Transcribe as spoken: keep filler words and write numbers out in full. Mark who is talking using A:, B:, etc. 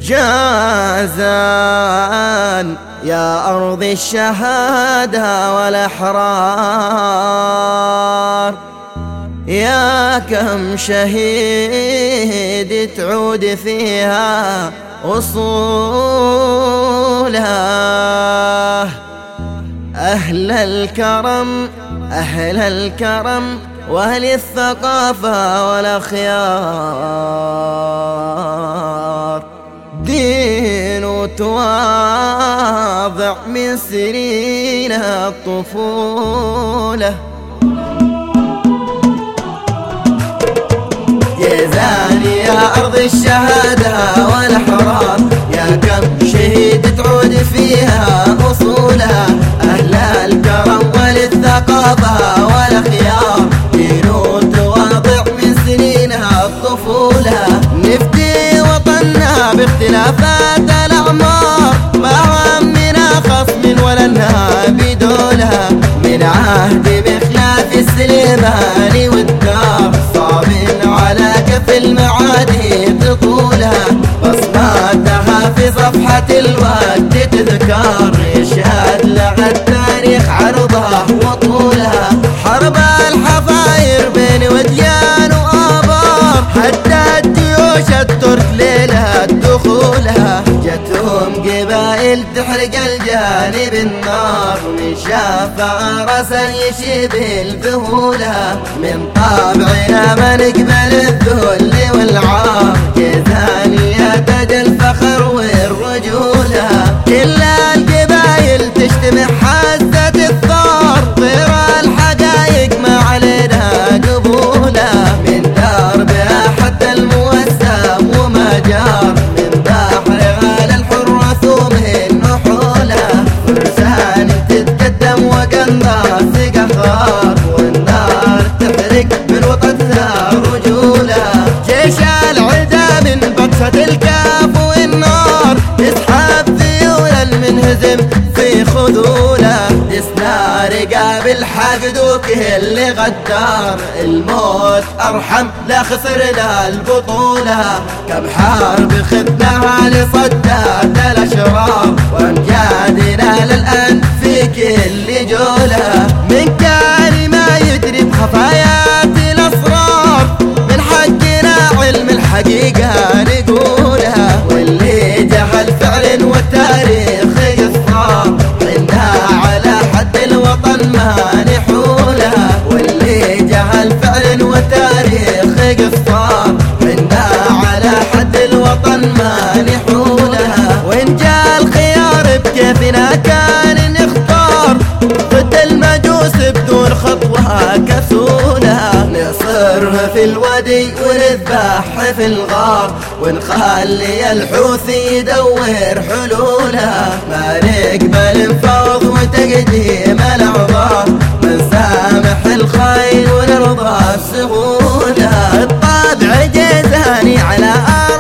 A: جازان يا أرض الشهادة والأحرار، يا كم شهيد تعود فيها أصوله. أهل الكرم أهل الكرم وأهل الثقافة والأخيار، دين وتواضع من سنين الطفولة. جازان يا أرض الشهادة والأحرار، يا كم شهيد تعود فيها أصولها. أهل الكرم وللثقافة والأخيار، دين وتواضع من سنينها الطفولة. نفدي وطننا باختلافات الأعمار، ما همنا خصم ولا نهاب دولها. من عهد بخلاف السليماني والدار، صعب على كف المعادي تطولها. بصماتها في صفحة الوقت تذكار، يشهد لها التاريخ عرضها وطولها. حرب الحفاير بين وديان وآبار، حتى الجيوش الترك ليلها دخولها. جتهم قبائل تحرق الجانب النار، من شاف راسا يشيب الذهولها. من طابعنا ما نقبل الذل والعار، جازان يا تاج الفخر والرجولة. كل القبائل تجتمع حزة الثار، غير الحقايق ما علينا قبولها. من دربها حتى الموسم وما جار، من بحرها للحر ثومه نحولها. فرسان تتقدم وقناص قهار، والنار تحرق من وطنها رجولها. جيش العدا من بطشة الكاف والنار، يسحب ذيول المنهزم في خذوله. يسنى رقاب الحقد وكل غدار، الموت أرحم لا خسرنا البطولة. كم حرب خذناها لصدات الأشرار، وأمجادنا للآن في كل جولة. من كان ما يدري بخفايات الأسرار، من حقنا علم الحقيقة نقولها. واللي جهل فعل والتاريخ يصفار، عندها على حد الوطن ما نحولها. واللي جهل فعل والتاريخ يصفار، عندها على حد الوطن ما نحولها. وإن جاء الخيار بكيفنا كان نختار، ضد المجوس بدون خطوة كسولها. نصرها في الودي ونذبح في الغار، ونخلي الحوثي يدور حلولها. ما نقبل نفاوض وتقديم الأعذار، من سامح الخاين ونرضى بسهولها. الطابع جازاني على